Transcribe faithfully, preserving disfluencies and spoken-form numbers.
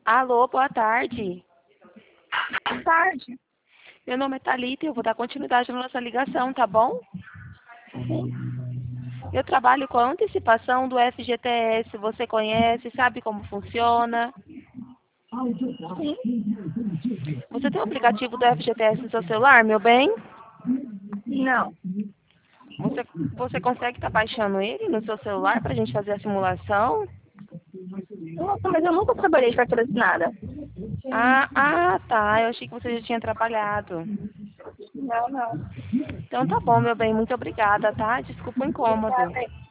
Alô, boa tarde. Boa tarde. Meu nome é Thalita e eu vou dar continuidade na nossa ligação, tá bom? Eu trabalho com a antecipação do F G T S. Você conhece, sabe como funciona? Sim? Você tem o aplicativo do F G T S no seu celular, meu bem? Não. Você, você consegue estar baixando ele no seu celular para a gente fazer a simulação? Nossa, mas eu nunca trabalhei de patrocinada. Ah, ah, tá. Eu achei que você já tinha trabalhado. Não, não. Então tá bom, meu bem. Muito obrigada, tá? Desculpa o incômodo. Obrigada.